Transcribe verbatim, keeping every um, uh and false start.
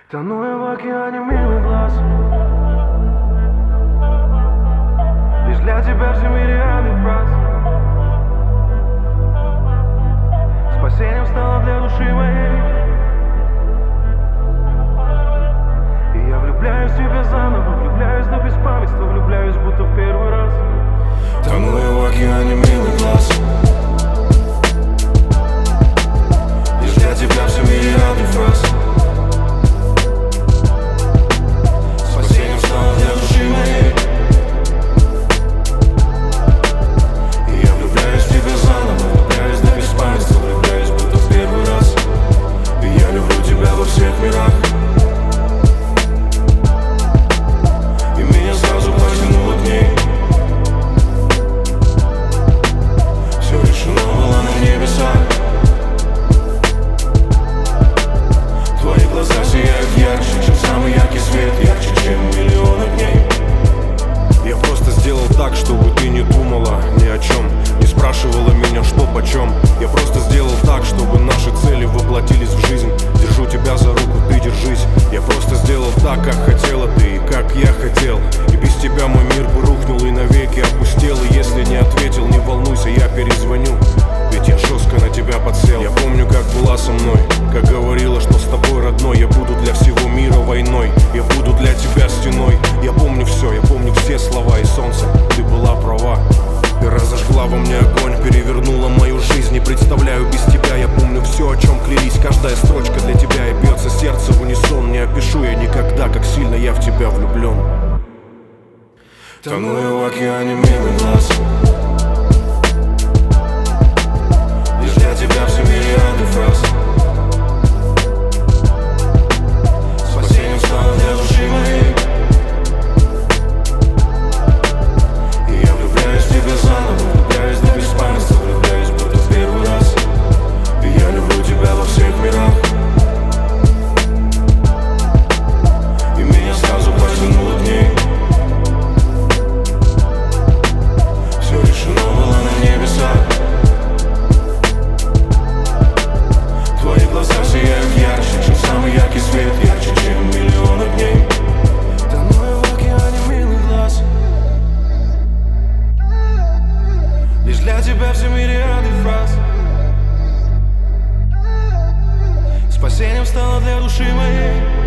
Тону я в океане милых глаз. Лишь для тебя все мириады фраз. Спасением стало для души моей. И я влюбляюсь в тебя заново, влюбляюсь до беспамятства, влюбляюсь будто в первый раз. Тону я в океане милых глаз. Лишь для тебя все мириады фраз. Спасением стало для души моей. И я влюбляюсь в тебя заново, влюбляюсь до беспамятства, влюбляюсь будто в первый раз. И я люблю тебя во всех мирах. И меня сразу потянуло к ней. Все решено было на небесах. Твои глаза сияют ярче, чем самый яркий свет, ярче, чем миллион огней. Я просто сделал так, чтобы ты не думала ни о чем, не спрашивала меня, что почем. Я просто сделал так, чтобы наши цели воплотились в жизнь. Держу тебя за руку, ты держись. Я просто сделал так, как хотела ты и как я хотел. И без тебя мой мир бы рухнул и навеки опустел. И если не ответил, не волнуйся, я перезвоню, ведь я жестко на тебя подсел. Я помню, как была со мной, как говорила, что с тобой, родной, я буду для всего мира войной. Я буду для тебя стеной. Я помню все, я помню все слова и солнце. Ты была права. Ты разожгла во мне огонь, перевернула мою жизнь. Не представляю без тебя, я помню все, о чем клялись. Каждая строчка для тебя, и бьется сердце в унисон. Не опишу я никогда, как сильно я в тебя влюблен. Тону я в океане милых глаз. Лишь для тебя все мириады фраз. Спасением стало для души моей. И я влюбляюсь в тебя заново, влюбляюсь до беспамятства, влюбляюсь будто в первый раз. И я люблю тебя во всех мирах. И меня сразу потянуло к ней. Все решено было на небесах. Твои глаза сияют ярче, чем самый яркий свет, ярче, чем миллион огней. Тону я в океане милых глаз. Лишь для тебя все мириады фраз. Спасением стало для души моей.